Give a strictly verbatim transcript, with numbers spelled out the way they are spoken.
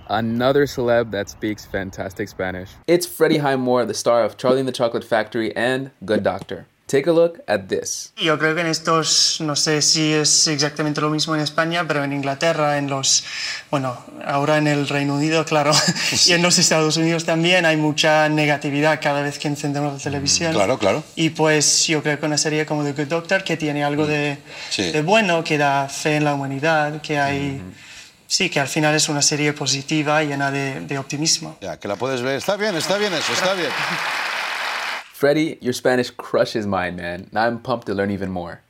Another celeb that speaks fantastic Spanish. It's Freddie Highmore, the star of Charlie and the Chocolate Factory and Good Doctor. Take a look at this. Yo creo que en estos, no sé si es exactamente lo mismo en España, pero en Inglaterra, en los, bueno, ahora en el Reino Unido, claro, y en los Estados Unidos también hay mucha negatividad cada vez que encendemos la televisión. Claro, claro. Y pues yo creo que una serie como The Good Doctor, que tiene algo de, sí. de bueno, que da fe en la humanidad, que hay... Mm. Sí, que al final es una serie positiva, llena de, de optimismo. Ya, que la puedes ver. Está bien, está bien eso, está bien. Freddie, your Spanish crushes mine, man. Now I'm pumped to learn even more.